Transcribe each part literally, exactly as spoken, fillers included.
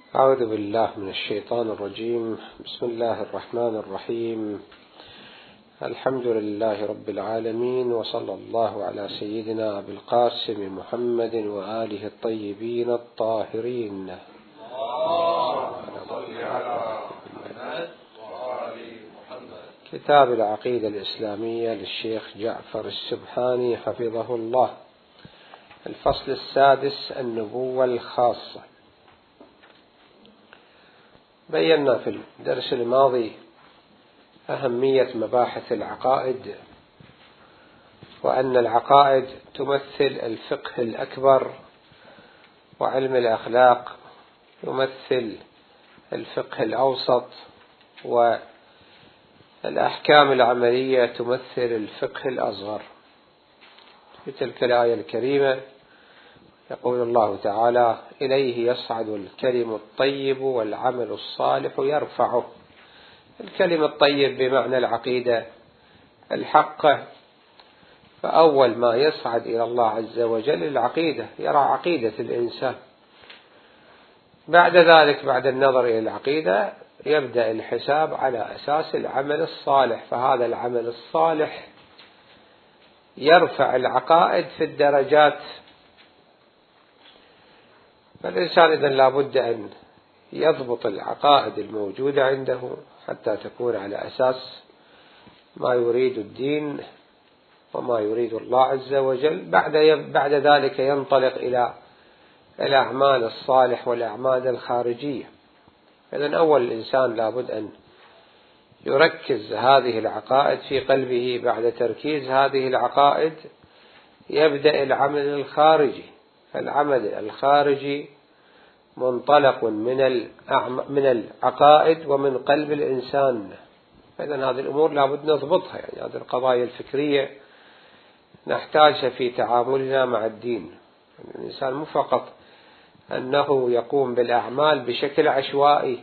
أعوذ بالله من الشيطان الرجيم. بسم الله الرحمن الرحيم. الحمد لله رب العالمين، وصلى الله على سيدنا أبي القاسم محمد وآله الطيبين الطاهرين. كتاب العقيدة الإسلامية للشيخ جعفر السبحاني حفظه الله. الفصل السادس: النبوة الخاصة. بينا في الدرس الماضي أهمية مباحث العقائد، وأن العقائد تمثل الفقه الأكبر، وعلم الأخلاق يمثل الفقه الأوسط، والأحكام العملية تمثل الفقه الأصغر. في تلك الآية الكريمة يقول الله تعالى: إليه يصعد الكلم الطيب والعمل الصالح يرفعه. الكلم الطيب بمعنى العقيدة الحقة، فأول ما يصعد إلى الله عز وجل العقيدة، يرى عقيدة الإنسان. بعد ذلك بعد النظر إلى العقيدة يبدأ الحساب على أساس العمل الصالح، فهذا العمل الصالح يرفع العقائد في الدرجات. فالإنسان إذن لابد أن يضبط العقائد الموجودة عنده حتى تكون على أساس ما يريد الدين وما يريد الله عز وجل. بعد بعد ذلك ينطلق إلى الأعمال الصالح والأعمال الخارجية. إذن أول الإنسان لابد أن يركز هذه العقائد في قلبه. بعد تركيز هذه العقائد يبدأ العمل الخارجي. العمل الخارجي منطلق من من العقائد ومن قلب الإنسان. إذن هذه الأمور لابد نضبطها، يعني هذه القضايا الفكرية نحتاجها في تعاملنا مع الدين. يعني الإنسان مو فقط أنه يقوم بالأعمال بشكل عشوائي،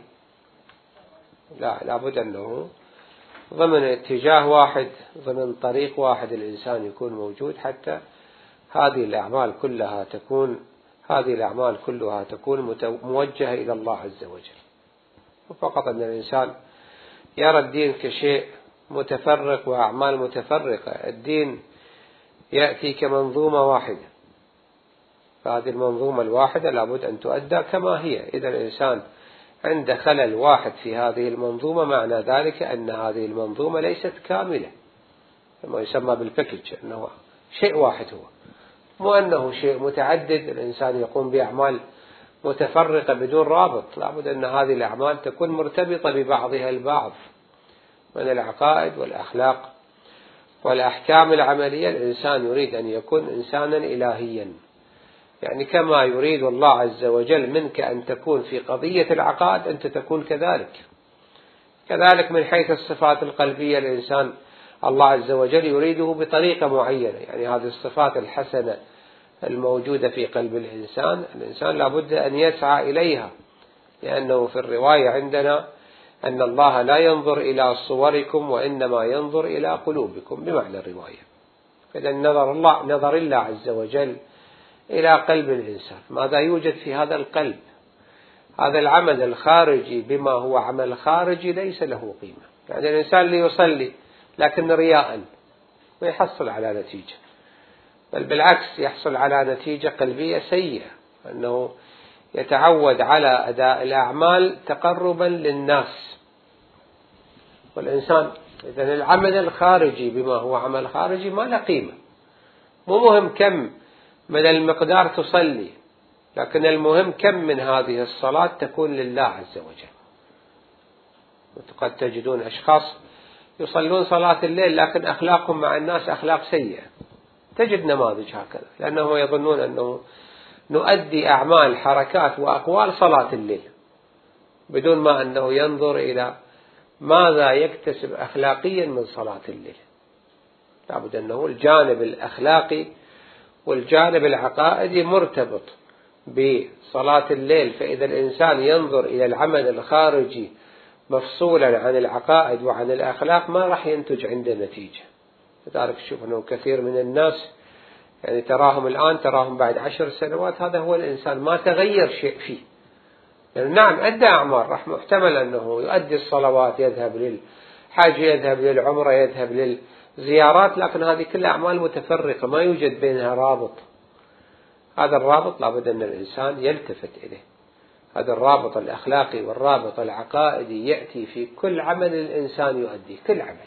لا، لابد أنه ضمن اتجاه واحد، ضمن طريق واحد الإنسان يكون موجود، حتى هذه الأعمال كلها تكون هذه الأعمال كلها تكون موجهة إلى الله عز وجل. وفقط أن الإنسان يرى الدين كشيء متفرق وأعمال متفرقة. الدين يأتي كمنظومة واحدة، فهذه المنظومة الواحدة لابد أن تؤدى كما هي. إذا الإنسان عند خلل واحد في هذه المنظومة معنى ذلك أن هذه المنظومة ليست كاملة، كما يسمى بالباكج، أنه شيء واحد، هو مو أنه شيء متعدد الإنسان يقوم بأعمال متفرقة بدون رابط. لابد أن هذه الأعمال تكون مرتبطة ببعضها البعض من العقائد والأخلاق والأحكام العملية. الإنسان يريد أن يكون إنسانا إلهيا، يعني كما يريد الله عز وجل منك أن تكون في قضية العقائد أنت تكون كذلك. كذلك من حيث الصفات القلبية الإنسان الله عز وجل يريده بطريقة معينة، يعني هذه الصفات الحسنة الموجودة في قلب الإنسان، الإنسان لابد أن يسعى إليها، لأنه في الرواية عندنا أن الله لا ينظر إلى صوركم وإنما ينظر إلى قلوبكم، بمعنى الرواية. إذا نظر الله نظر الله عز وجل إلى قلب الإنسان، ماذا يوجد في هذا القلب. هذا العمل الخارجي بما هو عمل خارجي ليس له قيمة. يعني الإنسان ليصلي لكن رياء ما يحصل على نتيجة، بل بالعكس يحصل على نتيجة قلبية سيئة، أنه يتعود على أداء الأعمال تقربا للناس. والإنسان إذن العمل الخارجي بما هو عمل خارجي ما له قيمة. مو مهم كم من المقدار تصلي، لكن المهم كم من هذه الصلاة تكون لله عز وجل. وقد تجدون أشخاص يصلون صلاة الليل لكن أخلاقهم مع الناس أخلاق سيئة. تجد نماذج هكذا، لأنهم يظنون أنه نؤدي أعمال حركات وأقوال صلاة الليل بدون ما أنه ينظر إلى ماذا يكتسب أخلاقيا من صلاة الليل. لابد أنه الجانب الأخلاقي والجانب العقائدي مرتبط بصلاة الليل. فإذا الإنسان ينظر إلى العمل الخارجي مفصولا عن العقائد وعن الأخلاق ما راح ينتج عنده نتيجة. لذلك تشوف أنه كثير من الناس يعني تراهم الآن تراهم بعد عشر سنوات هذا هو الإنسان، ما تغير شيء فيه، يعني نعم أدى أعمال، راح محتمل أنه يؤدي الصلوات، يذهب للحج، يذهب للعمرة، يذهب للزيارات، لكن هذه كلها أعمال متفرقة ما يوجد بينها رابط. هذا الرابط لابد أن الإنسان يلتفت إليه، هذا الرابط الأخلاقي والرابط العقائدي يأتي في كل عمل الإنسان يؤديه، كل عمل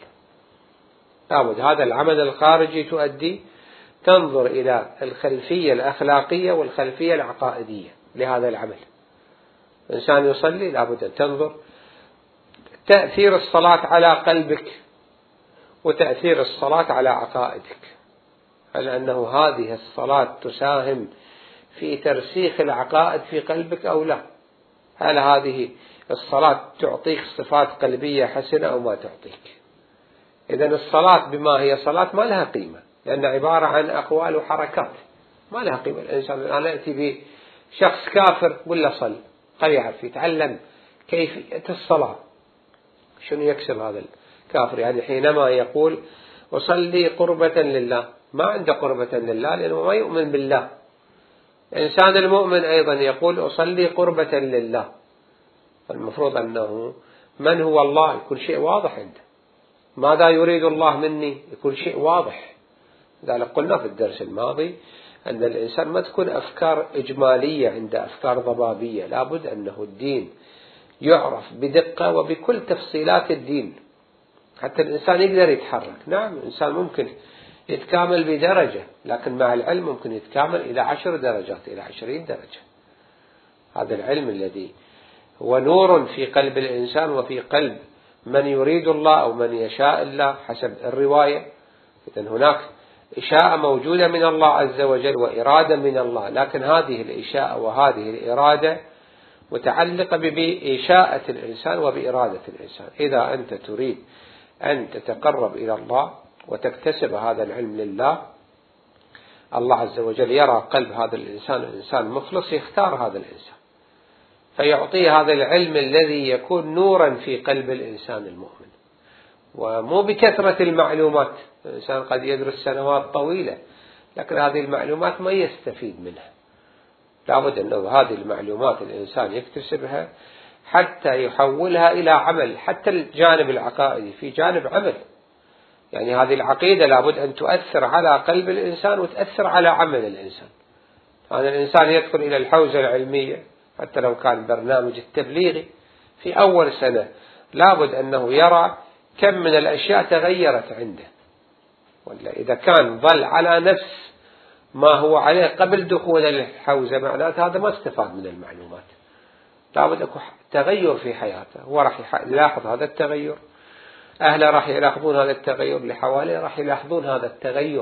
لابد هذا العمل الخارجي تؤدي تنظر إلى الخلفية الأخلاقية والخلفية العقائدية لهذا العمل. الإنسان يصلي لابد أن تنظر تأثير الصلاة على قلبك وتأثير الصلاة على عقائدك، هل أنه هذه الصلاة تساهم في ترسيخ العقائد في قلبك أو لا؟ هل هذه الصلاة تعطيك صفات قلبية حسنة أو ما تعطيك؟ إذن الصلاة بما هي صلاة ما لها قيمة، لأن عبارة عن أقوال وحركات ما لها قيمة. الإنسان الآن يأتي بشخص كافر قل له صل، قال يعرف يتعلم كيفية الصلاة، شنو يكسب هذا الكافر؟ يعني حينما يقول أصلي قربة لله، ما عنده قربة لله لأنه ما يؤمن بالله. الإنسان المؤمن أيضا يقول أصلي قربة لله، المفروض أنه من هو الله يكون شيء واضح عنده، ماذا يريد الله مني يكون شيء واضح. لذلك قلنا في الدرس الماضي أن الإنسان ما تكون أفكار إجمالية عنده، أفكار ضبابية، لابد أنه الدين يعرف بدقة وبكل تفصيلات الدين حتى الإنسان يقدر يتحرك. نعم الإنسان ممكن يتكامل بدرجة، لكن مع العلم ممكن يتكامل إلى عشر درجات إلى عشرين درجة. هذا العلم الذي هو نور في قلب الإنسان وفي قلب من يريد الله أو من يشاء الله حسب الرواية. إذن هناك إشاءة موجودة من الله عز وجل وإرادة من الله، لكن هذه الإشاءة وهذه الإرادة متعلقة بإشاءة الإنسان وبإرادة الإنسان. إذا أنت تريد أن تتقرب إلى الله وتكتسب هذا العلم لله، الله عز وجل يرى قلب هذا الإنسان الإنسان مخلص، يختار هذا الإنسان فيعطيه هذا العلم الذي يكون نورا في قلب الإنسان المؤمن، ومو بكثرة المعلومات. الإنسان قد يدرس سنوات طويلة لكن هذه المعلومات ما يستفيد منها، لابد أنه هذه المعلومات الإنسان يكتسبها حتى يحولها إلى عمل. حتى الجانب العقائدي في جانب عمل، يعني هذه العقيدة لابد أن تؤثر على قلب الإنسان وتأثر على عمل الإنسان. هذا الإنسان يدخل إلى الحوزة العلمية حتى لو كان برنامج التبليغي في أول سنة، لابد أنه يرى كم من الأشياء تغيرت عنده، ولا إذا كان ظل على نفس ما هو عليه قبل دخول الحوزة معناته هذا ما استفاد من المعلومات. لابد يكون تغير في حياته، هو راح يلاحظ هذا التغير، أهله راح يلاحظون هذا التغير، اللي حواليه راح يلاحظون هذا التغير.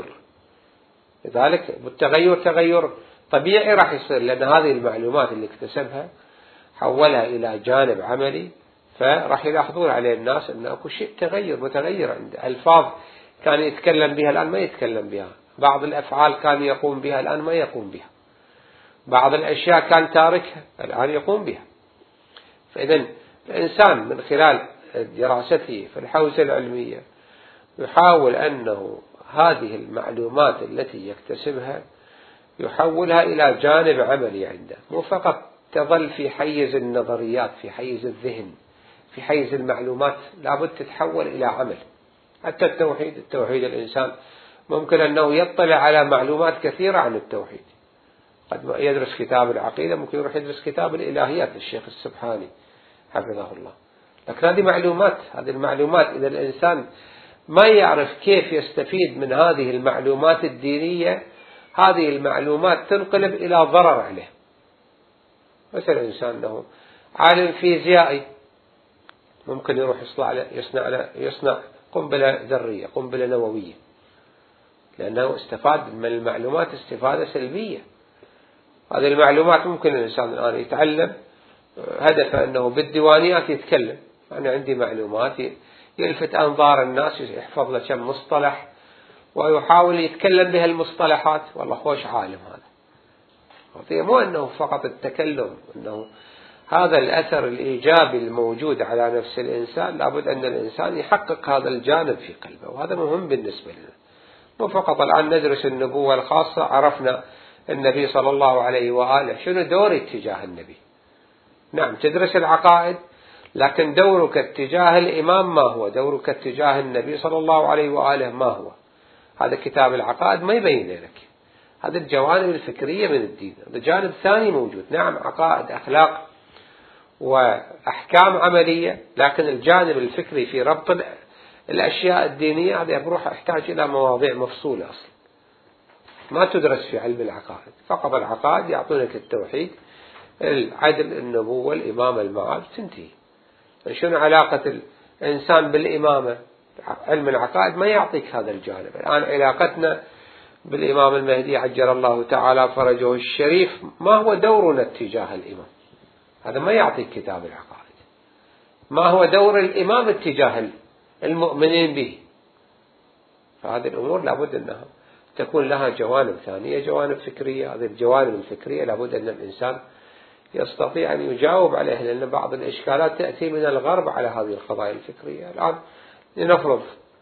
لذلك التغير تغير طبيعي راح يصير، لأن هذه المعلومات اللي اكتسبها حولها إلى جانب عملي، فراح يلاحظون عليه الناس أن أكو شيء تغير متغير عنده. ألفاظ كان يتكلم بها الآن ما يتكلم بها، بعض الأفعال كان يقوم بها الآن ما يقوم بها، بعض الأشياء كان تاركها الآن يقوم بها. فإذا الإنسان من خلال دراسته في الحوزة العلمية يحاول أنه هذه المعلومات التي يكتسبها يحولها إلى جانب عملي عنده، مو فقط تظل في حيز النظريات، في حيز الذهن، في حيز المعلومات، لابد تتحول إلى عمل. حتى التوحيد، التوحيد الإنسان ممكن أنه يطلع على معلومات كثيرة عن التوحيد، قد يدرس كتاب العقيدة ممكن يروح يدرس كتاب الإلهيات للشيخ السبحاني حفظه الله، لكن هذه معلومات. هذه المعلومات إذا الإنسان ما يعرف كيف يستفيد من هذه المعلومات الدينية، هذه المعلومات تنقلب إلى ضرر عليه. مثلا إنسان له عالم فيزيائي ممكن يروح يصنع يصنع يصنع قنبلة ذرية، قنبلة نووية، لأنه استفاد من المعلومات استفادة سلبية. هذه المعلومات ممكن الإنسان الآن يتعلم هدفه أنه بالديوانيات يتكلم، أنا عندي معلومات، يلفت أنظار الناس، يحفظ له كم مصطلح ويحاول يتكلم بها المصطلحات، والله خوش عالم هذا. مو أنه فقط التكلم، أنه هذا الأثر الإيجابي الموجود على نفس الإنسان لابد أن الإنسان يحقق هذا الجانب في قلبه، وهذا مهم بالنسبة لنا. مو فقط الآن ندرس النبوة الخاصة، عرفنا النبي صلى الله عليه وآله شنو دوري تجاه النبي، نعم تدرس العقائد، لكن دورك اتجاه الإمام ما هو؟ دورك اتجاه النبي صلى الله عليه وآله ما هو؟ هذا كتاب العقائد ما يبين لك. هذه الجوانب الفكرية من الدين، هذا جانب ثاني موجود. نعم عقائد، أخلاق، وأحكام عملية، لكن الجانب الفكري في ربط الأشياء الدينية هذا بروح يحتاج إلى مواضيع مفصولة أصلا ما تدرس في علم العقائد. فقط العقائد يعطونك التوحيد، العدل، النبوة، الإمامة، المعاد، تنتهي. شنو علاقة الإنسان بالإمامة؟ علم العقائد ما يعطيك هذا الجانب. الآن علاقتنا بالإمام المهدي عجل الله تعالى فرجه الشريف، ما هو دورنا اتجاه الإمام؟ هذا ما يعطيك كتاب العقائد. ما هو دور الإمام اتجاه المؤمنين به؟ فهذه الأمور لابد أنها تكون لها جوانب ثانية، جوانب فكرية. هذه الجوانب الفكرية لابد أن الإنسان يستطيع أن يجاوب عليها، لأن بعض الإشكالات تأتي من الغرب على هذه القضايا الفكرية. الآن لنفرض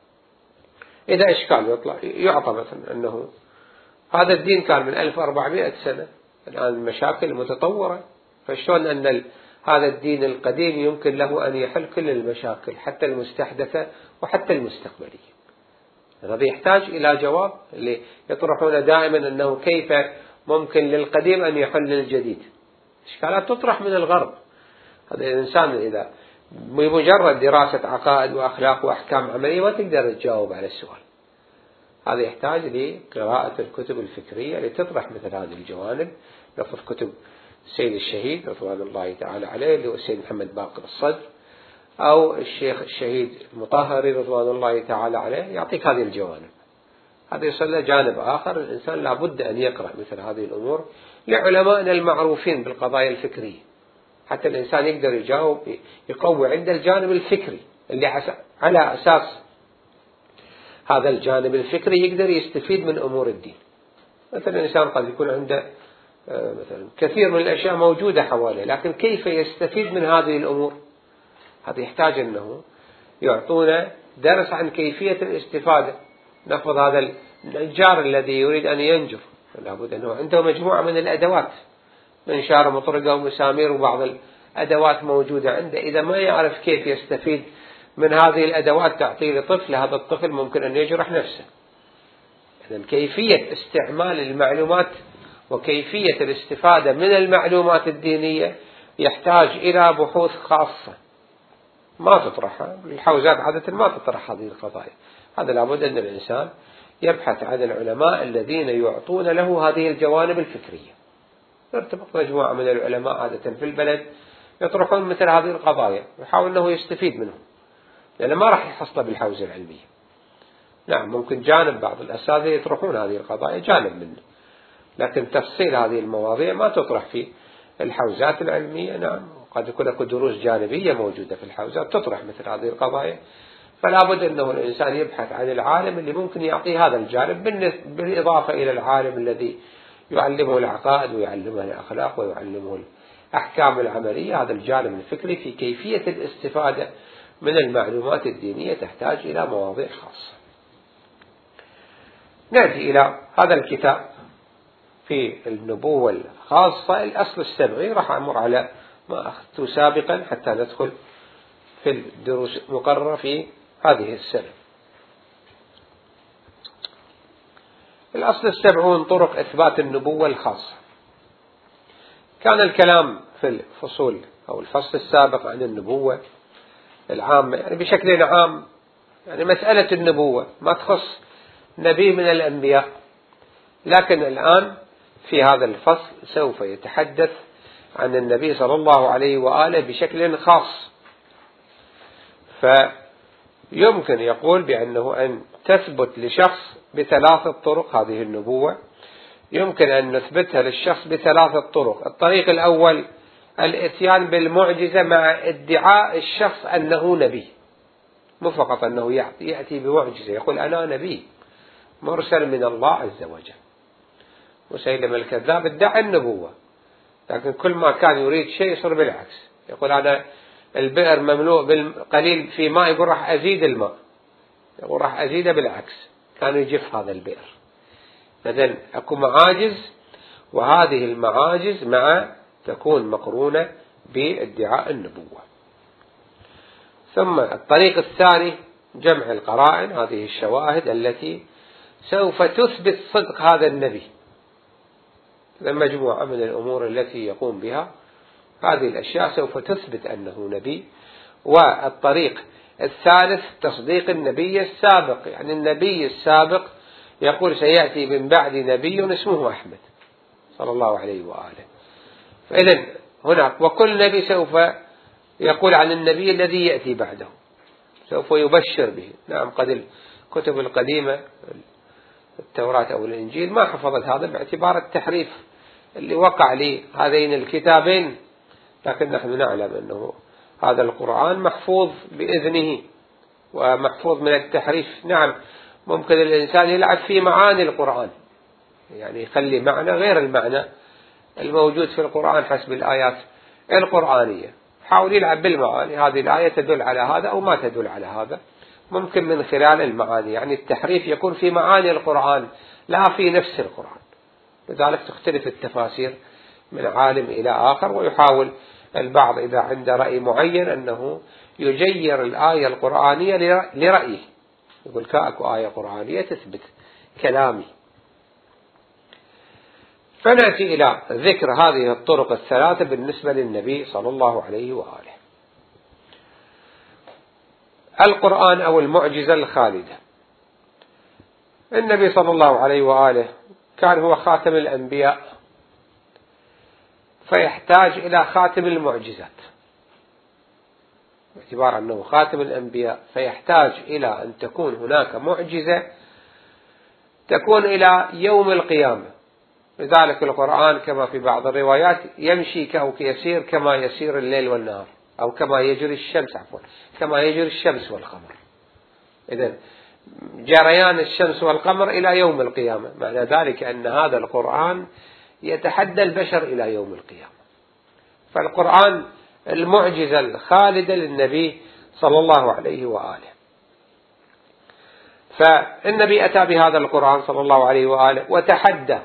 إذا إشكال يطلع يعطى مثلا أنه هذا الدين كان من ألف وأربعمائة سنة، الآن المشاكل متطورة، فشلون أن هذا الدين القديم يمكن له أن يحل كل المشاكل حتى المستحدثة وحتى المستقبلية؟ هذا يحتاج إلى جواب. اللي يطرحون دائما أنه كيف ممكن للقديم أن يحل للجديد، إشكالات تطرح من الغرب. هذا الإنسان إذا بمجرد دراسة عقائد وأخلاق وأحكام عملية ما تقدر تجاوب على السؤال. هذا يحتاج لقراءة الكتب الفكرية لتطرح مثل هذه الجوانب. نفذ كتب السيد الشهيد رضوان الله تعالى عليه اللي هو السيد محمد باقر الصدر، أو الشيخ الشهيد المطهري رضوان الله تعالى عليه، يعطيك هذه الجوانب. هذا يصل له جانب آخر. الإنسان لابد أن يقرأ مثل هذه الأمور لعلمائنا المعروفين بالقضايا الفكرية، حتى الإنسان يقدر يجاوب، يقوي عنده الجانب الفكري اللي على أساس هذا الجانب الفكري يقدر يستفيد من أمور الدين. مثلا الإنسان قد يكون عنده مثلا كثير من الأشياء موجودة حواليه، لكن كيف يستفيد من هذه الأمور؟ هذا يحتاج أنه يعطونا درس عن كيفية الاستفادة. نفرض هذا النجار الذي يريد أن ينجر، لابد أنه عنده مجموعة من الأدوات، منشار ومطرقة ومسامير وبعض الأدوات موجودة عنده. إذا ما يعرف كيف يستفيد من هذه الأدوات تعطيه لطفل، هذا الطفل ممكن أن يجرح نفسه. إذن كيفية استعمال المعلومات وكيفية الاستفادة من المعلومات الدينية يحتاج إلى بحوث خاصة ما تطرحها الحوزات، عادة ما تطرح هذه القضايا. هذا لابد أن الإنسان يبحث عن العلماء الذين يعطون له هذه الجوانب الفكرية. يرتبط مجموعة من العلماء عادة في البلد يطرحون مثل هذه القضايا، يحاول أنه يستفيد منهم، لأنه ما راح يحصل بالحوزة العلمية. نعم ممكن جانب بعض الأساتذة يطرحون هذه القضايا جانب منه، لكن تفصيل هذه المواضيع ما تطرح في الحوزات العلمية. نعم قد يكون لك دروس جانبية موجودة في الحوزات تطرح مثل هذه القضايا، فلا بد أنه الإنسان يبحث عن العالم اللي ممكن يعطيه هذا الجانب، بالإضافة إلى العالم الذي يعلمه العقائد ويعلمه الأخلاق ويعلمه الأحكام العملية. هذا الجانب الفكري في كيفية الاستفادة من المعلومات الدينية تحتاج إلى مواضيع خاصة. نأتي إلى هذا الكتاب في النبوة الخاصة، الأصل السبعي. راح أمر على ما أخذته سابقا حتى ندخل في الدروس المقررة في هذه السنة. الأصل السبعون طرق إثبات النبوة الخاصة. كان الكلام في الفصول أو الفصل السابق عن النبوة العامة، يعني بشكل عام، يعني مسألة النبوة ما تخص نبي من الأنبياء، لكن الآن في هذا الفصل سوف يتحدث عن النبي صلى الله عليه وآله بشكل خاص. فيمكن يقول بأنه أن تثبت لشخص بثلاثة طرق هذه النبوة، يمكن أن نثبتها للشخص بثلاثة طرق. الطريق الأول الإتيان بالمعجزة مع ادعاء الشخص أنه نبي، مو فقط أنه يأتي بمعجزة يقول أنا نبي مرسل من الله عز وجل. مسيلمة الكذاب ادعى النبوة، لكن كل ما كان يريد شيء يصير بالعكس، يقول أنا البئر مملوء بالقليل في ماء، يقول راح أزيد الماء، يقول راح أزيده بالعكس، كان يجف هذا البئر. إذن أكو معاجز، وهذه المعاجز مع تكون مقرونة بادعاء النبوة. ثم الطريق الثاني جمع القرائن، هذه الشواهد التي سوف تثبت صدق هذا النبي، مجموعة من الأمور التي يقوم بها، هذه الأشياء سوف تثبت أنه نبي. والطريق الثالث تصديق النبي السابق، يعني النبي السابق يقول سيأتي من بعد نبي اسمه أحمد صلى الله عليه وآله. فإذن هناك وكل نبي سوف يقول عن النبي الذي يأتي بعده، سوف يبشر به. نعم قد الكتب القديمة التوراة أو الإنجيل ما حفظت هذا باعتبار التحريف اللي وقع لهذين الكتابين، لكن نحن نعلم أنه هذا القرآن محفوظ بإذنه ومحفوظ من التحريف. نعم ممكن الإنسان يلعب في معاني القرآن، يعني يخلي معنى غير المعنى الموجود في القرآن حسب الآيات القرآنية، حاول يلعب بالمعاني، هذه الآية تدل على هذا أو ما تدل على هذا، ممكن من خلال المعاني. يعني التحريف يكون في معاني القرآن لا في نفس القرآن، لذلك تختلف التفاسير من عالم إلى آخر، ويحاول البعض إذا عنده رأي معين أنه يجير الآية القرآنية لرأيه، يقول كأكو آية قرآنية تثبت كلامي. فنأتي إلى ذكر هذه الطرق الثلاثة بالنسبة للنبي صلى الله عليه وآله. القرآن أو المعجزة الخالدة. النبي صلى الله عليه وآله كان هو خاتم الأنبياء، فيحتاج إلى خاتم المعجزات، باعتبار أنه خاتم الأنبياء فيحتاج إلى أن تكون هناك معجزة تكون إلى يوم القيامة. لذلك القرآن كما في بعض الروايات يمشي أو يسير كما يسير الليل والنهار، أو كما يجري الشمس عفوا كما يجري الشمس والقمر. إذن جريان الشمس والقمر إلى يوم القيامة، معنى ذلك أن هذا القرآن يتحدى البشر إلى يوم القيامة. فالقرآن المعجزة الخالدة للنبي صلى الله عليه وآله. فالنبي أتى بهذا القرآن صلى الله عليه وآله وتحدى،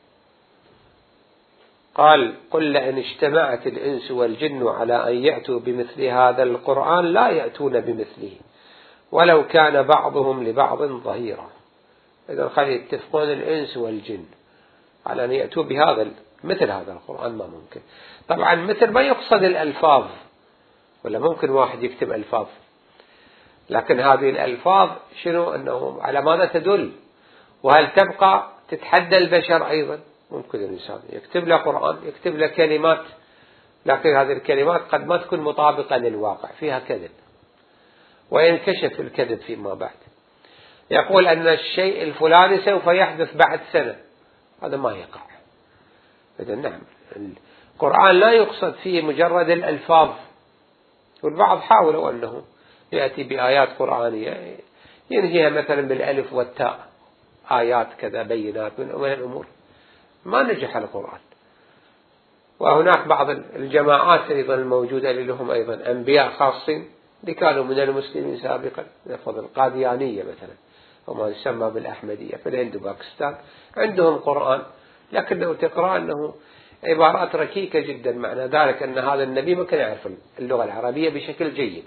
قال قل لئن اجتمعت الإنس والجن على أن يأتوا بمثل هذا القرآن لا يأتون بمثله ولو كان بعضهم لبعض ظهيرا. إذا خلي يتفقون الإنس والجن على أن يأتوا بهذا مثل هذا القرآن ما ممكن. طبعا مثل ما يقصد الألفاظ، ولا ممكن واحد يكتب ألفاظ، لكن هذه الألفاظ شنو أنه على ماذا تدل، وهل تبقى تتحدى البشر أيضا. ممكن الإنسان يكتب له قرآن، يكتب له كلمات، لكن هذه الكلمات قد ما تكون مطابقة للواقع، فيها كذب، وينكشف الكذب فيما بعد. يقول أن الشيء الفلاني سوف يحدث بعد سنة، هذا ما يقع. إذا نعم القرآن لا يقصد فيه مجرد الألفاظ، والبعض حاولوا أنه يأتي بآيات قرآنية ينهيها مثلا بالألف والتاء، آيات كذا بينات من الأمور، ما نجح القرآن. وهناك بعض الجماعات أيضا الموجودة اللي لهم أيضا أنبياء خاصين اللي كانوا من المسلمين سابقا، نفضل القاديانية مثلا وما يسمى بالأحمدية في الهند وباكستان، عندهم قرآن لكنه تقرأ أنه عبارات ركيكة جدا، معنى ذلك أن هذا النبي ما كان يعرف اللغة العربية بشكل جيد،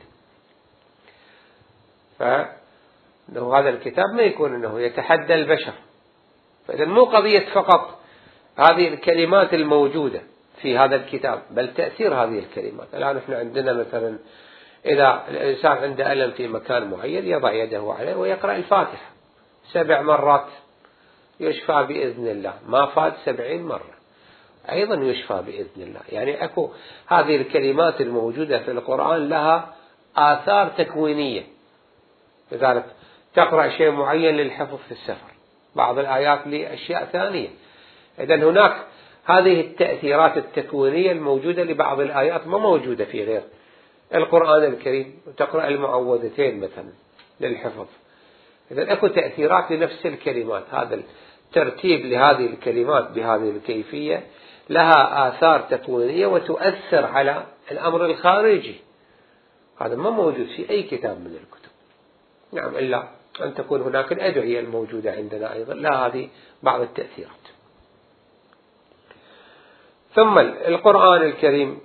فإنه هذا الكتاب ما يكون أنه يتحدى البشر. فإذا مو قضية فقط هذه الكلمات الموجودة في هذا الكتاب، بل تأثير هذه الكلمات. الآن احنا عندنا مثلا إذا الإنسان عنده ألم في مكان معين يضع يده عليه ويقرأ الفاتحة سبع مرات يشفى بإذن الله، ما فات سبعين مرة أيضا يشفى بإذن الله. يعني أكو هذه الكلمات الموجودة في القرآن لها آثار تكوينية، لذلك تقرأ شيء معين للحفظ في السفر، بعض الآيات لأشياء ثانية. إذن هناك هذه التأثيرات التكوينية الموجودة لبعض الآيات ما موجودة في غير القرآن الكريم. وتقرأ المعوذتين مثلا للحفظ، إذن أكو تأثيرات لنفس الكلمات. هذا الترتيب لهذه الكلمات بهذه الكيفية لها آثار تكوينية وتؤثر على الأمر الخارجي، هذا ما موجود في أي كتاب من الكتب. نعم إلا أن تكون هناك الأدعية الموجودة عندنا أيضا لا هذه بعض التأثيرات. ثم القرآن الكريم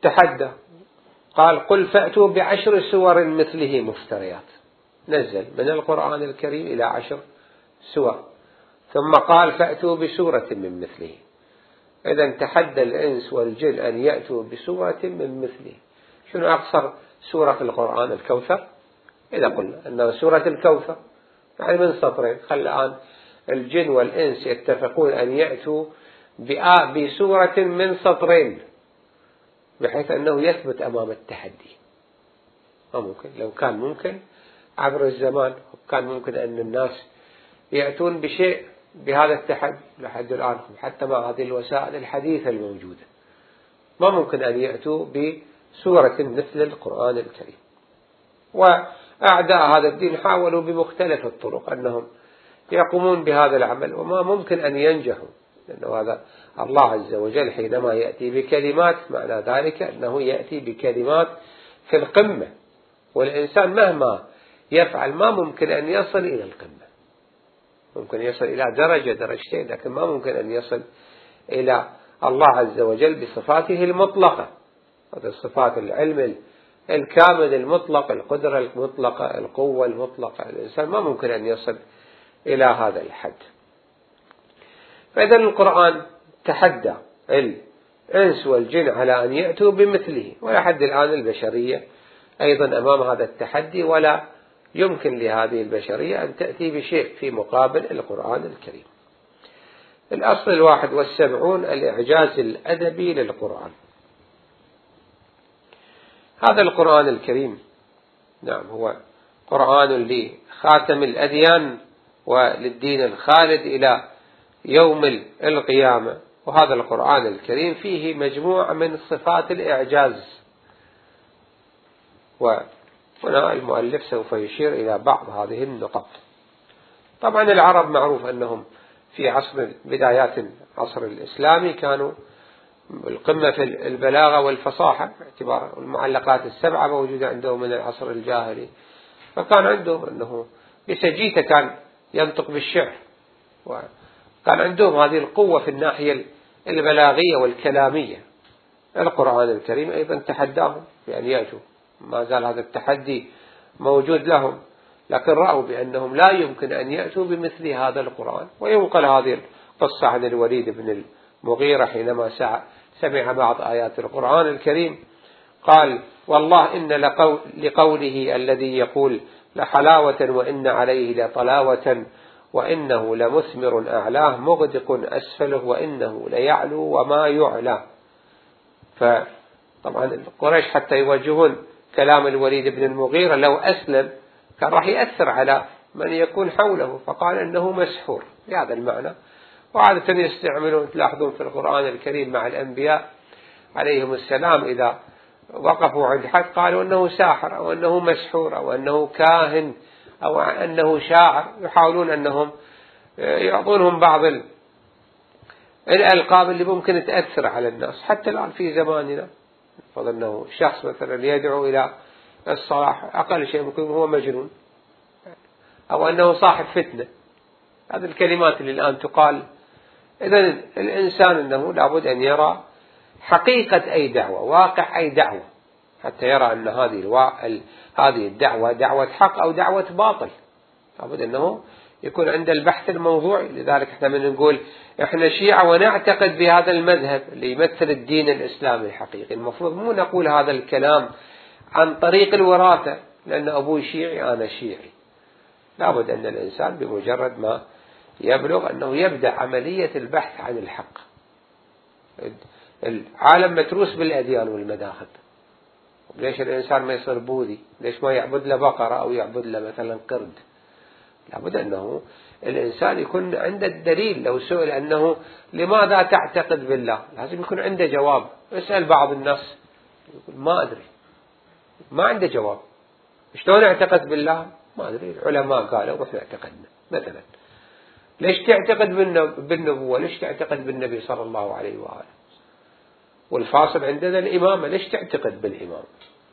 تحدى قال قل فأتوا بعشر سور مثله مفتريات، نزل من القرآن الكريم إلى عشر سور، ثم قال فأتوا بسورة من مثله. إذا تحدى الإنس والجن أن يأتوا بسورة من مثله. شنو أقصر سورة في القرآن؟ الكوثر. إذا قلنا أنه سورة الكوثر يعني من سطرين، خل الآن الجن والإنس يتفقون أن يأتوا بسورة من سطرين بحيث أنه يثبت أمام التحدي. ما ممكن. لو كان ممكن عبر الزمان كان ممكن أن الناس يأتون بشيء بهذا التحدي لحد الآن، حتى مع هذه الوسائل الحديثة الموجودة ما ممكن أن يأتوا بسورة مثل القرآن الكريم. وأعداء هذا الدين حاولوا بمختلف الطرق أنهم يقومون بهذا العمل وما ممكن أن ينجحوا، لأنه هذا الله عز وجل حينما يأتي بكلمات معنى ذلك أنه يأتي بكلمات في القمة، والإنسان مهما يفعل ما ممكن أن يصل إلى القمة. ممكن يصل إلى درجة درجتين، لكن ما ممكن أن يصل إلى الله عز وجل بصفاته المطلقة، هذا الصفات العلم الكامل المطلق، القدرة المطلقة، القوة المطلقة. الإنسان ما ممكن أن يصل إلى هذا الحد. فإذا القرآن تحدى الإنس والجن على أن يأتوا بمثله، ولحد الآن البشرية أيضا أمام هذا التحدي، ولا يمكن لهذه البشرية أن تأتي بشيء في مقابل القرآن الكريم. الأصل الواحد والسبعون الإعجاز الأدبي للقرآن. هذا القرآن الكريم نعم هو قرآن لخاتم الأديان وللدين الخالد إلى يوم القيامة، وهذا القرآن الكريم فيه مجموعة من صفات الإعجاز، وهنا المؤلف سوف يشير إلى بعض هذه النقط. طبعا العرب معروف أنهم في عصر بدايات عصر الإسلامي كانوا القمة في البلاغة والفصاحة، باعتبار المعلقات السبعة موجودة عندهم من العصر الجاهلي، فكان عندهم أنه بسجيته كان ينطق بالشعر، وكان عندهم هذه القوة في الناحية البلاغية والكلامية. القرآن الكريم أيضا تحداهم بأن يأتوا، ما زال هذا التحدي موجود لهم، لكن رأوا بأنهم لا يمكن أن يأتوا بمثل هذا القرآن. وينقل هذه القصة عن الوليد بن المغيرة حينما سمع بعض آيات القرآن الكريم قال والله إن لقوله الذي يقول لحلاوة وإن عليه لطلاوة وإنه لمثمر أعلاه مغدق أسفله وإنه ليعلو وما يعلى. فطبعا قريش حتى يوجهون كلام الوليد بن المغيرة لو أسلم كان راح يأثر على من يكون حوله، فقال أنه مسحور بهذا المعنى. وعادة يستعملون تلاحظون في القرآن الكريم مع الأنبياء عليهم السلام إذا وقفوا عند حد قالوا أنه ساحر أو أنه مسحور أو أنه كاهن أو أنه شاعر، يحاولون أنهم يعطونهم بعض الألقاب اللي ممكن تأثر على الناس. حتى الآن في زماننا فظنه شخص مثلا يدعو إلى الصلاح أقل شيء ممكن هو مجنون أو أنه صاحب فتنة. هذه الكلمات اللي الآن تقال. إذن الإنسان أنه لابد أن يرى حقيقة أي دعوة، واقع أي دعوة، حتى يرى أن هذه الوا... هذه الدعوة دعوة حق أو دعوة باطل. لابد أنه يكون عند البحث الموضوعي. لذلك احنا من نقول احنا شيعة ونعتقد بهذا المذهب اللي يمثل الدين الإسلامي الحقيقي. المفروض مو نقول هذا الكلام عن طريق الوراثة لأن أبوي شيعي أنا شيعي. لابد أن الإنسان بمجرد ما يبلغ أنه يبدأ عملية البحث عن الحق. العالم متروس بالأديان والمذاهب. ليش الإنسان ما يصير بوذي؟ ليش ما يعبد له بقرة أو يعبد له مثلا قرد؟ لابد أنه الإنسان يكون عنده الدليل. لو سئل أنه لماذا تعتقد بالله لازم يكون عنده جواب. اسأل بعض الناس يقول ما أدري، ما عنده جواب. شلون اعتقد بالله؟ ما أدري، العلماء قالوا وإحنا اعتقدنا. مثلا ليش تعتقد بالنبوة؟ ليش تعتقد بالنبي صلى الله عليه وآله؟ والفاصل عندنا الإمامة. ليش تعتقد بالإمام؟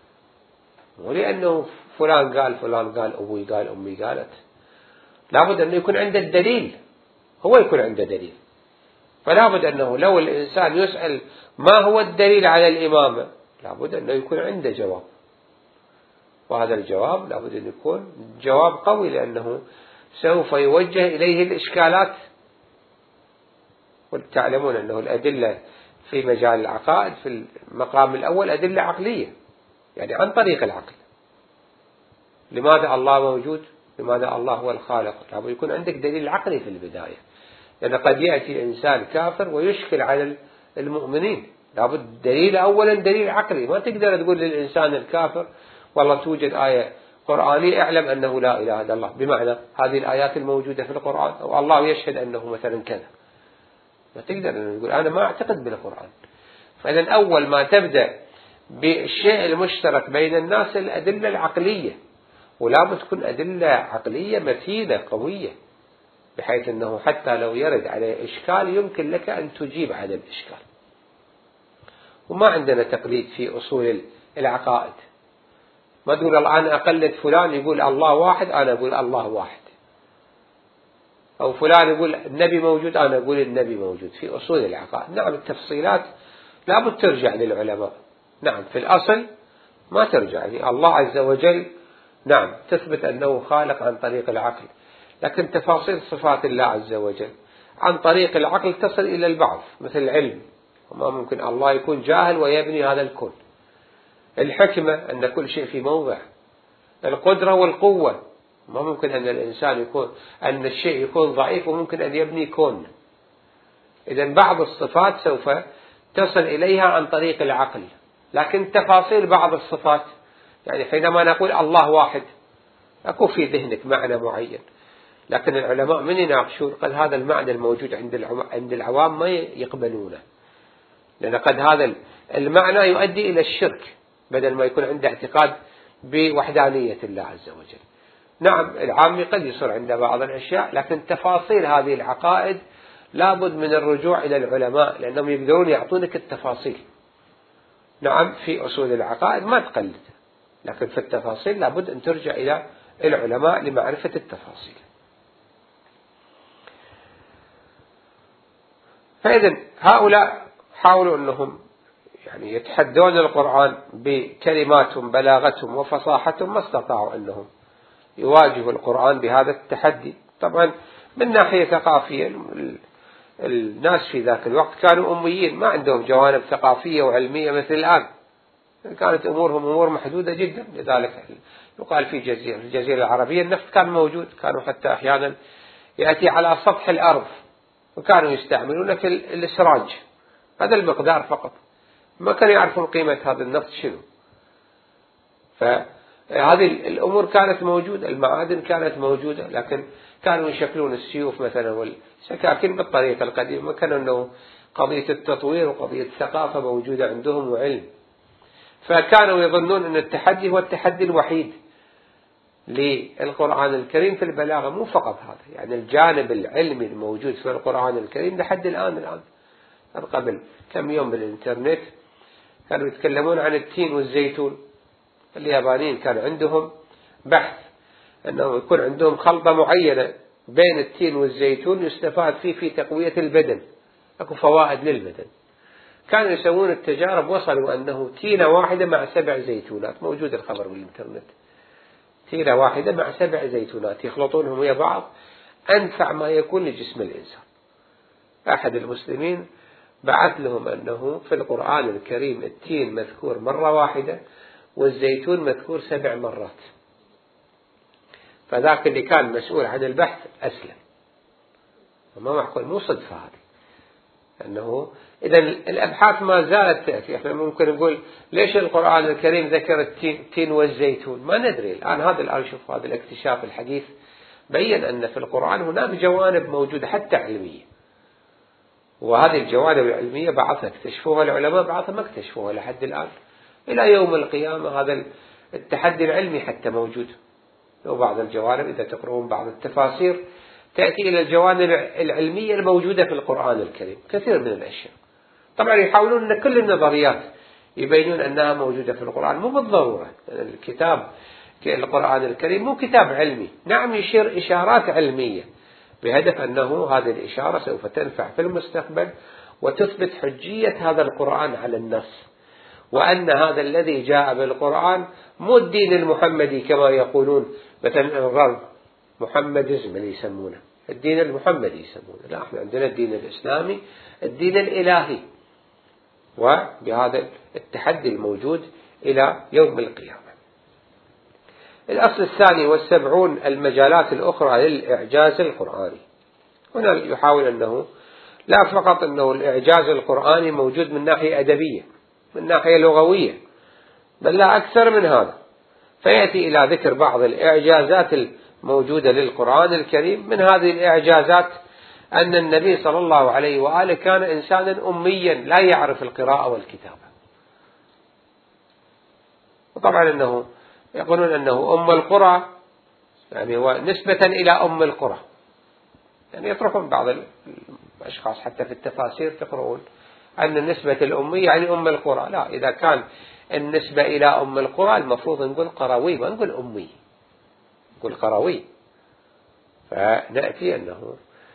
ولأنه فلان قال فلان قال أبوي قال أمي قالت. لابد أنه يكون عنده الدليل، هو يكون عنده دليل. فلابد أنه لو الإنسان يسأل ما هو الدليل على الإمامة لابد أنه يكون عنده جواب، وهذا الجواب لابد أن يكون جواب قوي، لأنه سوف يوجه إليه الإشكالات. وتعلمون أنه الأدلة في مجال العقائد في المقام الأول أدلة عقلية، يعني عن طريق العقل. لماذا الله موجود؟ لماذا الله هو الخالق؟ لابد يكون عندك دليل عقلي في البداية، لأن قد يأتي إنسان كافر ويشكل على المؤمنين. لابد دليل أولا دليل عقلي. ما تقدر تقول للإنسان الكافر والله توجد آية قرآنية اعلم أنه لا إله إلا الله، بمعنى هذه الآيات الموجودة في القرآن أو الله يشهد أنه مثلا كذا. ما تقدر أن تقول أنا ما أعتقد بالقرآن. فإذا أول ما تبدأ بالشيء المشترك بين الناس الأدلة العقلية، ولا تكون أدلة عقلية متينة قوية، بحيث أنه حتى لو يرد عليه إشكال يمكن لك أن تجيب عن الإشكال. وما عندنا تقليد في أصول العقائد. ما تقول أنا أقلد فلان يقول الله واحد أنا أقول الله واحد، أو فلان يقول النبي موجود أنا أقول النبي موجود. في أصول العقائد نعم التفصيلات لابد ترجع للعلماء، نعم في الأصل ما ترجع. يعني الله عز وجل نعم تثبت أنه خالق عن طريق العقل، لكن تفاصيل صفات الله عز وجل عن طريق العقل تصل إلى البعض، مثل العلم. وما ممكن الله يكون جاهل ويبني هذا الكون. الحكمة أن كل شيء في موضع. القدرة والقوة، ما ممكن أن الإنسان يكون أن الشيء يكون ضعيف وممكن أن يبني كون. إذن بعض الصفات سوف تصل إليها عن طريق العقل، لكن تفاصيل بعض الصفات يعني حينما نقول الله واحد أكو في ذهنك معنى معين، لكن العلماء من يناقشون قد هذا المعنى الموجود عند العوام ما يقبلونه، لأن قد هذا المعنى يؤدي إلى الشرك بدل ما يكون عنده اعتقاد بوحدانية الله عز وجل. نعم العامي قد يصير عنده بعض الأشياء، لكن تفاصيل هذه العقائد لابد من الرجوع إلى العلماء، لأنهم يقدرون يعطونك التفاصيل. نعم في أصول العقائد ما تقلد، لكن في التفاصيل لابد أن ترجع إلى العلماء لمعرفة التفاصيل. فإذا هؤلاء حاولوا أنهم يعني يتحدون القرآن بكلماتهم بلاغتهم وفصاحتهم، ما استطاعوا أنهم يواجهوا القرآن بهذا التحدي. طبعا من ناحية ثقافية الناس في ذاك الوقت كانوا أميين، ما عندهم جوانب ثقافية وعلمية مثل الآن، كانت أمورهم أمور محدودة جدا. لذلك يقال في جزيرة الجزيرة العربية النفط كان موجود، كانوا حتى أحيانا يأتي على سطح الأرض، وكانوا يستعملون في الإسراج هذا المقدار فقط، ما كانوا يعرفون قيمة هذا النفط شنو. فهذه الأمور كانت موجودة، المعادن كانت موجودة، لكن كانوا يشكلون السيوف مثلا والسكاكين بالطريقة القديمة. ما كانوا أنه قضية التطوير وقضية الثقافة موجودة عندهم وعلم، فكانوا يظنون أن التحدي هو التحدي الوحيد للقرآن الكريم في البلاغة. مو فقط هذا، يعني الجانب العلمي الموجود في القرآن الكريم لحد الآن الآن قبل كم يوم بالإنترنت كانوا يتكلمون عن التين والزيتون. اليابانيين كان عندهم بحث أنه يكون عندهم خلطة معينة بين التين والزيتون يستفاد فيه في تقوية البدن، أكو فوائد للبدن. كانوا يسوون التجارب، وصلوا أنه تينة واحدة مع سبع زيتونات، موجود الخبر بالإنترنت، تينة واحدة مع سبع زيتونات يخلطونهم ويا بعض أنفع ما يكون لجسم الإنسان. أحد المسلمين بعث لهم أنه في القرآن الكريم التين مذكور مرة واحدة والزيتون مذكور سبع مرات، فذاك اللي كان مسؤول عن البحث أسلم. وما معقول، مو صدفة هذه، أنه إذا الأبحاث ما زالت تأتي. إحنا ممكن نقول ليش القرآن الكريم ذكر التين والزيتون، ما ندري الآن. هذا الآن شوف هذا الاكتشاف الحديث بين أن في القرآن هناك جوانب موجودة حتى علمية، وهذه الجوانب العلمية بعضها اكتشفوها العلماء بعضها ما اكتشفوها لحد الآن. إلى يوم القيامة هذا التحدي العلمي حتى موجود. وبعض الجوانب إذا تقرؤون بعض التفاسير تأتي إلى الجوانب العلمية الموجودة في القرآن الكريم كثير من الأشياء. طبعا يحاولون أن كل النظريات يبينون أنها موجودة في القرآن، مو بالضرورة. الكتاب القرآن الكريم مو كتاب علمي، نعم يشير إشارات علمية بهدف أنه هذه الإشارة سوف تنفع في المستقبل وتثبت حجية هذا القرآن على النص. وأن هذا الذي جاء بالقرآن مو الدين المحمدي كما يقولون مثلا الغرب محمدزم اللي يسمونه، الدين المحمدي يسمونه، لا، احنا عندنا الدين الإسلامي الدين الإلهي، وبهذا التحدي الموجود إلى يوم القيامة. الأصل الثاني والسبعون المجالات الأخرى للإعجاز القرآني. هنا يحاول أنه لا فقط أنه الإعجاز القرآني موجود من ناحية أدبية، من ناحية لغوية، بل لا أكثر من هذا، فيأتي إلى ذكر بعض الإعجازات الموجودة للقرآن الكريم. من هذه الإعجازات أن النبي صلى الله عليه وآله كان إنسانا أميا لا يعرف القراءة والكتابة، وطبعا أنه يقولون أنه أم القرى، يعني هو نسبة إلى أم القرى، يعني يطرحون بعض الأشخاص حتى في التفاسير تقرؤون أن النسبة الأمية يعني أم القرى. لا، إذا كان النسبة إلى أم القرى المفروض نقول قروي، ما نقول أمي، نقول قروي. فنأتي أنه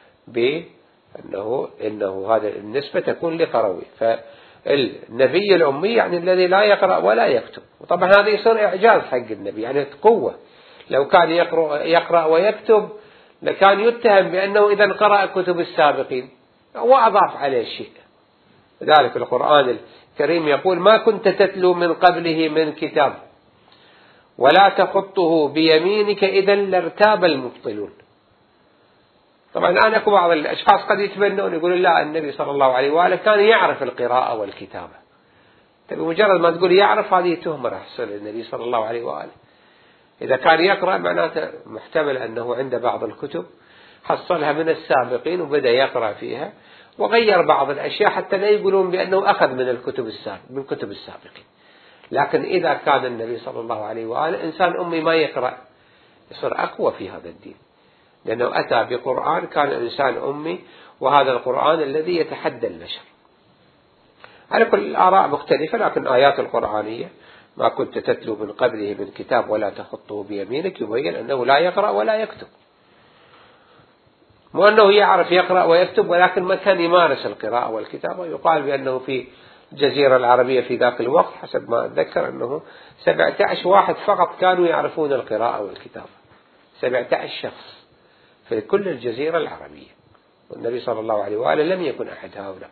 بأنه إنه هذا النسبة تكون لقروي، فالنبي الأمي يعني الذي لا يقرأ ولا يكتب. وطبعا هذا يصير إعجاز حق النبي، يعني قوة. لو كان يقرأ, يقرأ ويكتب لكان يتهم بأنه إذا قرأ كتب السابقين وأضاف عليه شيء. لذلك القرآن الكريم يقول: ما كنت تتلو من قبله من كتاب ولا تخطه بيمينك إذا لارتاب المبطلون. طبعا الآن أكو بعض الأشخاص قد يتبنون يقولون لا، النبي صلى الله عليه وآله كان يعرف القراءة والكتابة. بمجرد ما تقول يعرف هذه تهمة راح تصير للنبي صلى الله عليه وآله. إذا كان يقرأ معناته محتمل أنه عنده بعض الكتب حصلها من السابقين وبدأ يقرأ فيها وغير بعض الأشياء حتى لا يقولون بأنه أخذ من الكتب السابق من كتب السابقين. لكن إذا كان النبي صلى الله عليه وآله إنسان أمي ما يقرأ يصير أقوى في هذا الدين، لأنه أتى بقرآن كان إنسان أمي، وهذا القرآن الذي يتحدى البشر. على كل الآراء مختلفة، لكن آيات القرآنية: ما كنت تتلو من قبله من كتاب ولا تخطه بيمينك، يبين أنه لا يقرأ ولا يكتب، مو أنه يعرف يقرأ ويكتب ولكن ما كان يمارس القراءة والكتابة. يقال بأنه في الجزيرة العربية في ذاك الوقت حسب ما أتذكر أنه سبعة عشر واحد فقط كانوا يعرفون القراءة والكتابة، سبعة عشر شخص في كل الجزيرة العربية، والنبي صلى الله عليه وآله لم يكن أحد هؤلاء.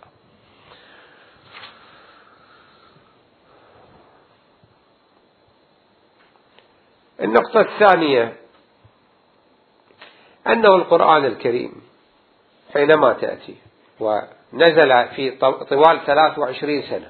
النقطة الثانية أنه القرآن الكريم حينما تأتي ونزل في طوال ثلاث وعشرين سنة،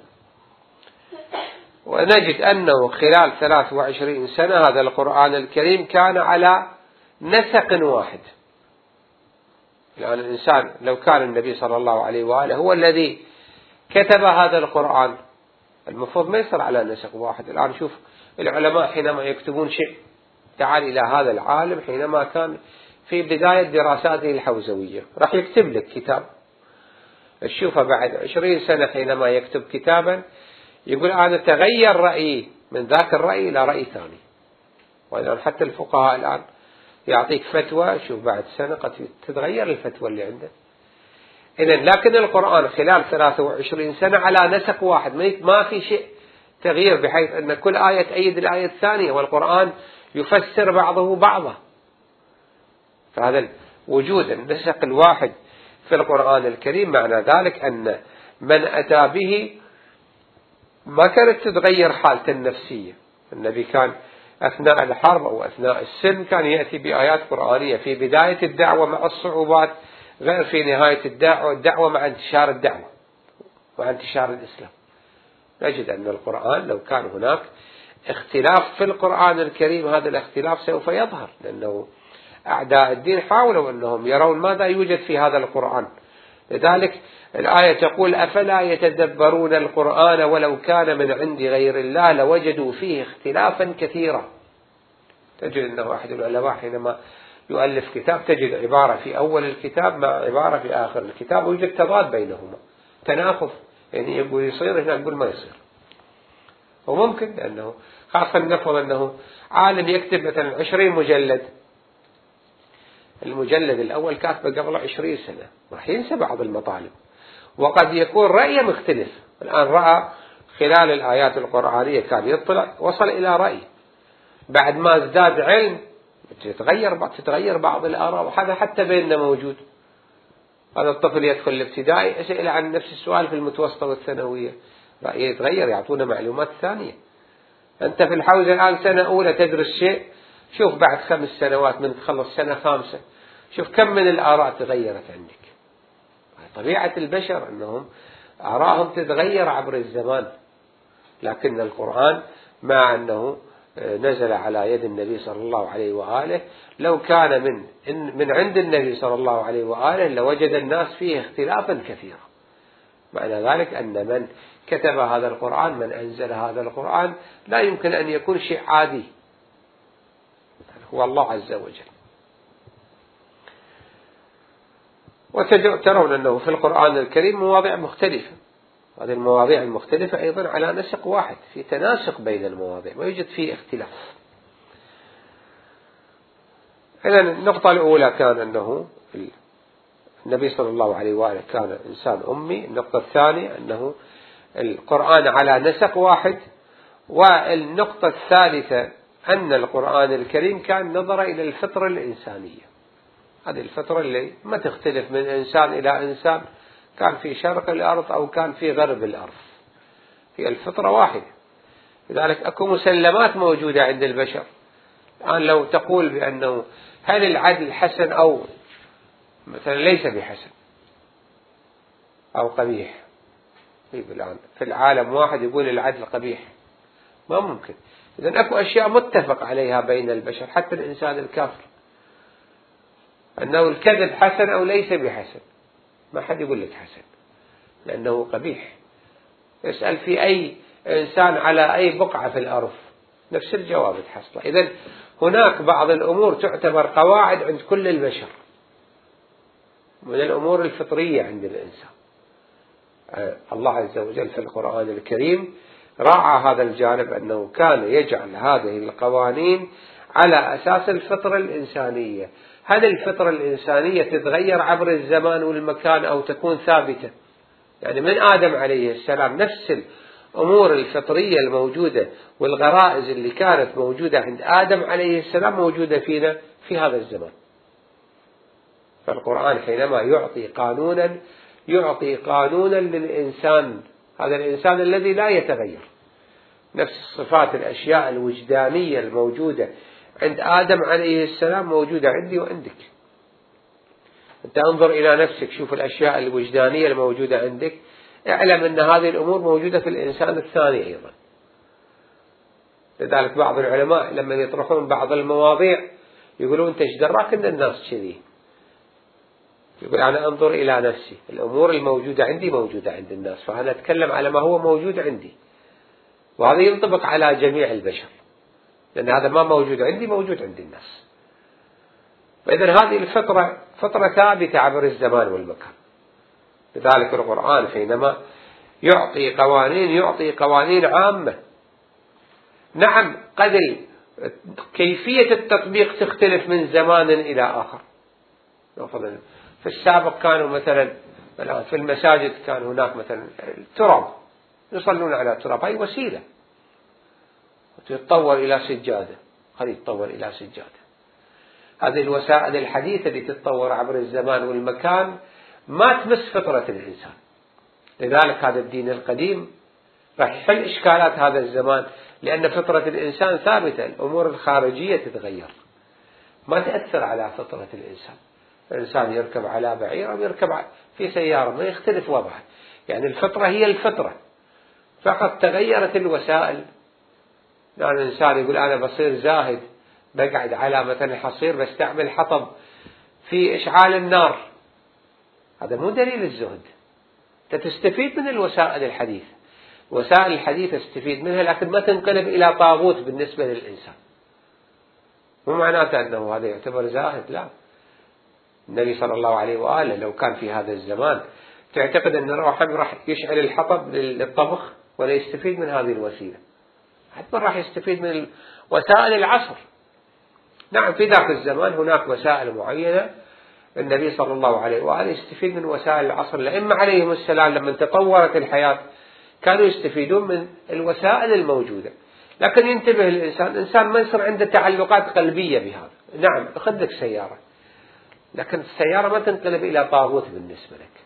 ونجد أنه خلال ثلاث وعشرين سنة هذا القرآن الكريم كان على نسق واحد. يعني الإنسان لو كان النبي صلى الله عليه وآله هو الذي كتب هذا القرآن المفروض ما يصير على نسق واحد. الآن شوف العلماء حينما يكتبون شيء، تعال إلى هذا العالم حينما كان في بداية دراساته الحوزوية راح يكتب لك كتاب، تشوفه بعد عشرين سنة حينما يكتب كتابا يقول أنا تغير رأيي من ذاك الرأي إلى رأي ثاني. وإذا حتى الفقهاء الآن يعطيك فتوى، شوف بعد سنة قد تتغير الفتوى اللي عنده. إذن لكن القرآن خلال ثلاثة وعشرين سنة على نسق واحد، ما في شيء تغيير، بحيث أن كل آية تأيد الآية الثانية، والقرآن يفسر بعضه بعضا. فهذا وجود النسق الواحد في القرآن الكريم معنى ذلك أن من أتى به ما كانت تتغير حالته النفسية. النبي كان أثناء الحرب أو أثناء السلم كان يأتي بآيات قرآنية في بداية الدعوة مع الصعوبات، غير في نهاية الدعوة الدعوة مع انتشار الدعوة مع انتشار الإسلام. نجد أن القرآن لو كان هناك اختلاف في القرآن الكريم هذا الاختلاف سوف يظهر، لأنه أعداء الدين حاولوا أنهم يرون ماذا يوجد في هذا القرآن. لذلك الآية تقول: أفلا يتدبرون القرآن ولو كان من عند غير الله لوجدوا فيه اختلافا كثيرا. تجد أنه أحد العلماء حينما يؤلف كتاب تجد عبارة في أول الكتاب مع عبارة في آخر الكتاب ويوجد تضاد بينهما، تناقض، يعني يقول يصير هنا يقول ما يصير. وممكن لأنه خاصة نفرض أنه عالم يكتب مثلا عشرين مجلد، المجلد الأول كاتبه قبل عشرين سنة، راح ينسى بعض المطالب، وقد يكون رأيه مختلف. الآن رأى خلال الآيات القرآنية كان يطلع وصل إلى رأي، بعد ما ازداد علم تتغير تتغير بعض الآراء، وهذا حتى بيننا موجود. هذا الطفل يدخل الابتدائي يسأل عن نفس السؤال في المتوسطة والثانوية، رأيه يتغير، يعطونا معلومات ثانية. أنت في الحوزة الآن سنة أولى تدرس شيء، شوف بعد خمس سنوات من تخلص سنة خامسة شوف كم من الآراء تغيرت عندك. طبيعة البشر أنهم آراءهم تتغير عبر الزمان، لكن القرآن مع أنه نزل على يد النبي صلى الله عليه وآله لو كان من من عند النبي صلى الله عليه وآله لوجد الناس فيه اختلافا كثيرا. معنى ذلك أن من كتب هذا القرآن، من أنزل هذا القرآن، لا يمكن أن يكون شيء عادي، هو الله عز وجل. وترون أنه في القرآن الكريم مواضيع مختلفة، هذه المواضيع المختلفة أيضا على نسق واحد، في تناسق بين المواضيع ما يوجد فيه اختلاف. إذن النقطة الأولى كان أنه النبي صلى الله عليه وآله كان إنسان أمي. النقطة الثانية أنه القرآن على نسق واحد. والنقطة الثالثة أن القرآن الكريم كان نظر إلى الفطرة الإنسانية، هذه الفطرة اللي ما تختلف من إنسان إلى إنسان، كان في شرق الأرض أو كان في غرب الأرض، هي الفطرة واحدة. لذلك أكو مسلمات موجودة عند البشر. الآن لو تقول بأنه هل العدل حسن أو مثلا ليس بحسن أو قبيح، طيب الآن في العالم واحد يقول العدل قبيح، ما ممكن. إذن أكو أشياء متفق عليها بين البشر، حتى الإنسان الكافر، أنه الكذب حسن أو ليس بحسن، ما حد يقول لك حسن لأنه قبيح. يسأل في أي إنسان على أي بقعة في الأرض نفس الجواب تحصله. إذن هناك بعض الأمور تعتبر قواعد عند كل البشر من الأمور الفطرية عند الإنسان. الله عز وجل في القرآن الكريم راعى هذا الجانب، أنه كان يجعل هذه القوانين على أساس الفطرة الإنسانية. هل الفطرة الإنسانية تتغير عبر الزمان والمكان أو تكون ثابتة؟ يعني من آدم عليه السلام نفس الأمور الفطرية الموجودة والغرائز اللي كانت موجودة عند آدم عليه السلام موجودة فينا في هذا الزمان. فالقرآن حينما يعطي قانونا يعطي قانونا للإنسان، هذا الإنسان الذي لا يتغير، نفس الصفات الأشياء الوجدانية الموجودة عند آدم عليه السلام موجودة عندي وعندك. أنت انظر إلى نفسك، شوف الأشياء الوجدانية الموجودة عندك، اعلم أن هذه الأمور موجودة في الإنسان الثاني أيضا. لذلك بعض العلماء لما يطرحون بعض المواضيع يقولون أنت ايش دراك أن الناس كذي؟ يقول أنا أنظر إلى نفسي، الأمور الموجودة عندي موجودة عند الناس، فأنا أتكلم على ما هو موجود عندي، وهذا ينطبق على جميع البشر، لأن هذا ما موجود عندي موجود عند الناس. فإذن هذه الفطرة فطرة ثابتة عبر الزمان والمكان. لذلك القرآن حينما يعطي قوانين يعطي قوانين عامة. نعم قد كيفية التطبيق تختلف من زمان إلى آخر. في السابق كانوا مثلا الآن في المساجد كان هناك مثلا التراب، يصلون على التراب، هاي وسيلة تتطور إلى سجادة، هذه تتطور إلى سجادة. هذه الوسائل الحديثة اللي تتطور عبر الزمان والمكان ما تمس فطرة الإنسان. لذلك هذا الدين القديم راح يحل إشكالات هذا الزمان، لأن فطرة الإنسان ثابتة، الأمور الخارجية تتغير ما تأثر على فطرة الإنسان. الإنسان يركب على بعير أو يركب في سيارة ما يختلف وضعه، يعني الفطرة هي الفطرة، فقط تغيرت الوسائل. يعني الإنسان يقول أنا بصير زاهد، بقعد على مثلا حصير بستعمل حطب في إشعال النار، هذا مو دليل الزهد. تستفيد من الوسائل الحديثة، وسائل الحديثة تستفيد منها، لكن ما تنقلب إلى طاغوت بالنسبة للإنسان. مو معناته أنه هذا يعتبر زاهد، لا. النبي صلى الله عليه وآله لو كان في هذا الزمان تعتقد أن الروح راح يشعل الحطب للطبخ ولا يستفيد من هذه الوسيلة؟ حتى راح يستفيد من وسائل العصر. نعم في ذاك الزمان هناك وسائل معينة النبي صلى الله عليه وآله يستفيد من وسائل العصر. الأئمة عليهم السلام لما تطورت الحياة كانوا يستفيدون من الوسائل الموجودة. لكن ينتبه الإنسان، الإنسان ما يصير عنده تعلقات قلبية بهذا. نعم أخذ لك سيارة، لكن السيارة ما تنقلب إلى طاغوت بالنسبة لك.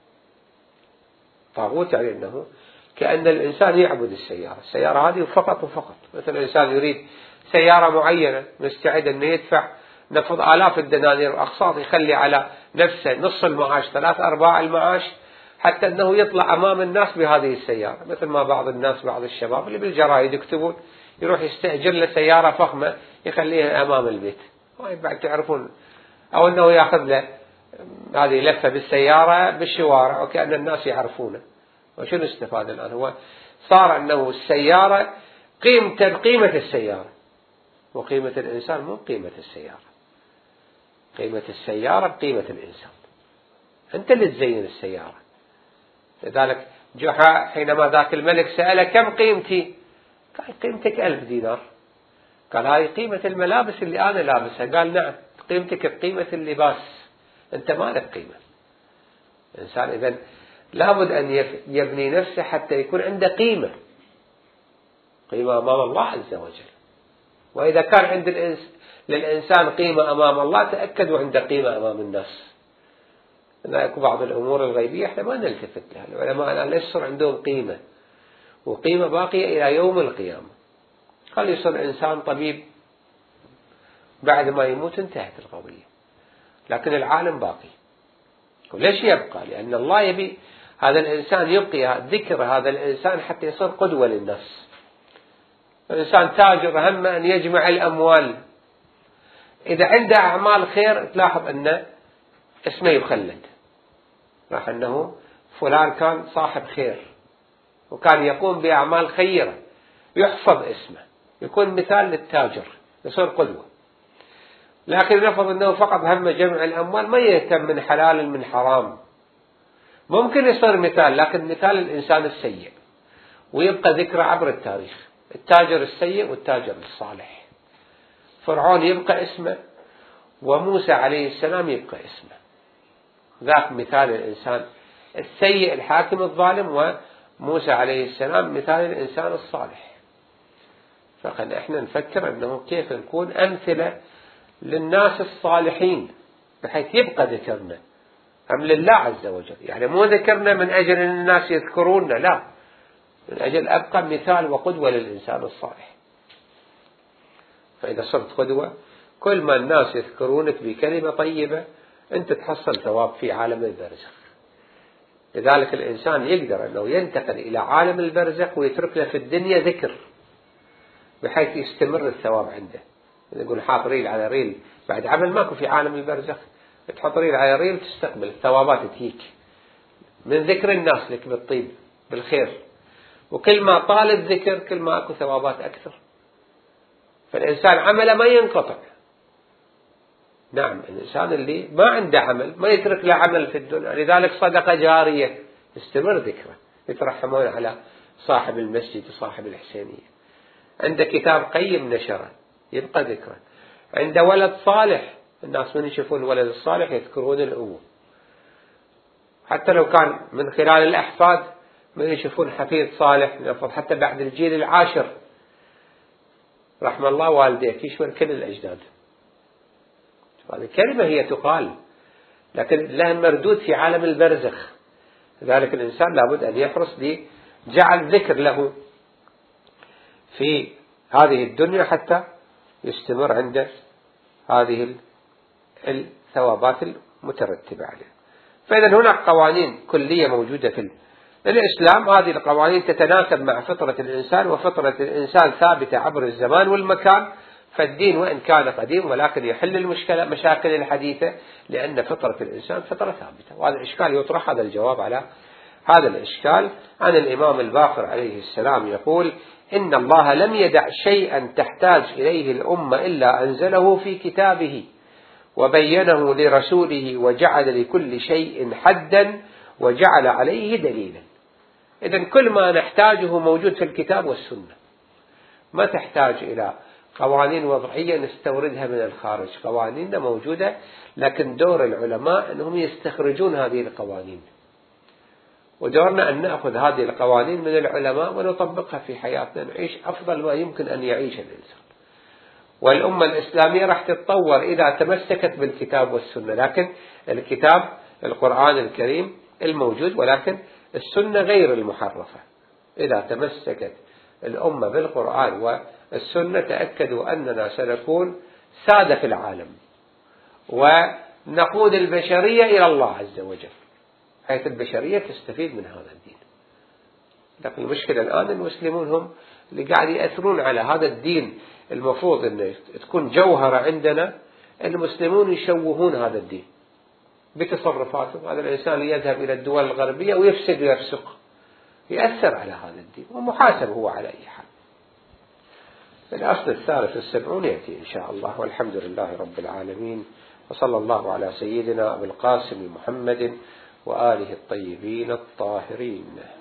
طاغوت يعني أنه كأن الإنسان يعبد السيارة، السيارة هذه فقط وفقط. مثلا الإنسان يريد سيارة معينة مستعد أنه يدفع نفض آلاف الدنانير وأقساط، يخلي على نفسه نصف المعاش ثلاث أرباع المعاش حتى أنه يطلع أمام الناس بهذه السيارة. مثل ما بعض الناس بعض الشباب اللي بالجرايد يكتبون يروح يستأجر له سيارة فخمة يخليها أمام البيت، بعد تعرفون، أو أنه يأخذ له هذه لفة بالسيارة بالشوارع وكأن الناس يعرفونه. وشنو استفاد الآن؟ هو صار أنه السيارة قيمة قيمة السيارة، وقيمة الإنسان مو قيمة السيارة. قيمة السيارة بقيمة الإنسان، أنت اللي تزين السيارة. لذلك جحا حينما ذاك الملك سأله كم قيمتي؟ قال قيمتك ألف دينار. قال هذه قيمة الملابس اللي أنا لابسها. قال نعم قيمتك بقيمة اللباس، أنت ما لك قيمة. الإنسان إذن لابد أن يبني نفسه حتى يكون عنده قيمة، قيمة أمام الله عز وجل. وإذا كان عند الإنس للإنسان قيمة أمام الله تأكدوا عنده قيمة أمام الناس. هناك بعض الأمور الغيبية احنا ما نلتفت لها. العلماء الآن ليس صار عندهم قيمة، وقيمة باقية إلى يوم القيامة. قال يصير إنسان طبيب بعد ما يموت انتهت القضية، لكن العالم باقي. وليش يبقى؟ لأن الله يبي هذا الإنسان يبقي ذكر هذا الإنسان حتى يصير قدوة للناس. الإنسان تاجر هم أن يجمع الأموال، إذا عنده أعمال خير تلاحظ أن اسمه يخلد، راح أنه فلان كان صاحب خير وكان يقوم بأعمال خيرة، يحفظ اسمه، يكون مثال للتاجر، يصير قدوة. لكن نفرض أنه فقط هم جمع الأموال، ما يهتم من حلال من حرام، ممكن يصير مثال، لكن مثال الإنسان السيء، ويبقى ذكره عبر التاريخ، التاجر السيء والتاجر الصالح. فرعون يبقى اسمه، وموسى عليه السلام يبقى اسمه، ذاك مثال الإنسان السيء الحاكم الظالم، وموسى عليه السلام مثال الإنسان الصالح. فقد احنا نفكر أنه كيف نكون أمثلة للناس الصالحين بحيث يبقى ذكرنا أم لله عز وجل. يعني مو ذكرنا من أجل أن الناس يذكروننا، لا، من أجل أبقى مثال وقدوة للإنسان الصالح. فإذا صرت قدوة، كل ما الناس يذكرونك بكلمة طيبة أنت تحصل ثواب في عالم البرزخ. لذلك الإنسان يقدر أنه ينتقل إلى عالم البرزخ ويترك له في الدنيا ذكر بحيث يستمر الثواب عنده. يقول حاط ريل على ريل، بعد عمل ماكو في عالم البرزخ، تحط ريل على ريل تستقبل الثوابات تجيك من ذكر الناس لك بالطيب بالخير. وكل ما طال الذكر كل ما أكو ثوابات أكثر. فالإنسان عمله ما ينقطع. نعم الإنسان اللي ما عنده عمل ما يترك له عمل في الدنيا، لذلك صدقة جارية استمر ذكره، يترحمون على صاحب المسجد وصاحب الحسينية. عنده كتاب قيم نشره يبقى ذكره. عنده ولد صالح، الناس من يشوفون الولد الصالح يذكرون الأبوة، حتى لو كان من خلال الأحفاد من يشوفون حفيد صالح، حتى بعد الجيل العاشر رحم الله والديك يشمل كل الأجداد. هذه كلمة هي تقال، لكن لها مردود في عالم البرزخ. لذلك الإنسان لابد أن يحرص لجعل ذكر له في هذه الدنيا حتى يستمر عنده هذه الثوابات المترتبة عليه. فإذا هناك قوانين كلية موجودة في الإسلام، هذه القوانين تتناسب مع فطرة الإنسان، وفطرة الإنسان ثابتة عبر الزمان والمكان. فالدين وإن كان قديم ولكن يحل المشكلة مشاكل الحديثة، لأن فطرة الإنسان فطرة ثابتة. وهذا الإشكال يطرح، هذا الجواب على هذا الإشكال عن الإمام الباقر عليه السلام يقول: إن الله لم يدع شيئا تحتاج إليه الأمة إلا أنزله في كتابه وبينه لرسوله وجعل لكل شيء حدا وجعل عليه دليلا. إذن كل ما نحتاجه موجود في الكتاب والسنة، ما تحتاج إلى قوانين وضعية نستوردها من الخارج. قوانين موجودة، لكن دور العلماء أنهم يستخرجون هذه القوانين ودورنا أن نأخذ هذه القوانين من العلماء ونطبقها في حياتنا، نعيش أفضل ما يمكن أن يعيش الإنسان. والأمة الإسلامية راح تتطور إذا تمسكت بالكتاب والسنة، لكن الكتاب القرآن الكريم الموجود، ولكن السنة غير المحرفة. إذا تمسكت الأمة بالقرآن والسنة تأكدوا أننا سنكون سادة في العالم، ونقود البشرية إلى الله عز وجل، حيث البشرية تستفيد من هذا الدين. لكن المشكلة الآن المسلمون هم اللي قاعد يأثرون على هذا الدين، المفروض أن تكون جوهرة عندنا. المسلمون يشوهون هذا الدين بتصرفاتهم. هذا الإنسان يذهب إلى الدول الغربية ويفسد ويفسق، يأثر على هذا الدين، ومحاسب هو على أي حال. الأصل الثالث والسبعون يأتي إن شاء الله، والحمد لله رب العالمين، وصلى الله على سيدنا أبي القاسم محمد وآله الطيبين الطاهرين.